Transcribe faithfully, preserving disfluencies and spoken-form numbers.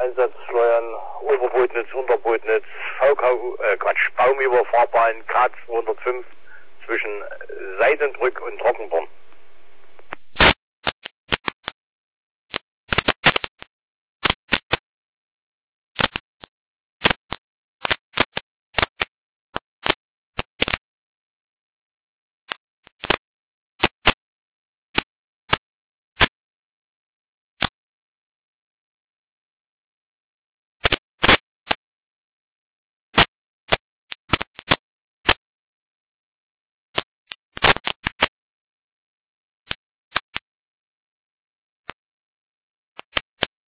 Einsatzsteuern, Oberbootnitz, Unterbootnitz, V K U, äh Quatsch, Baumüberfahrbahn K zweihundertfünf zwischen Seidenbrück und Trockenborn.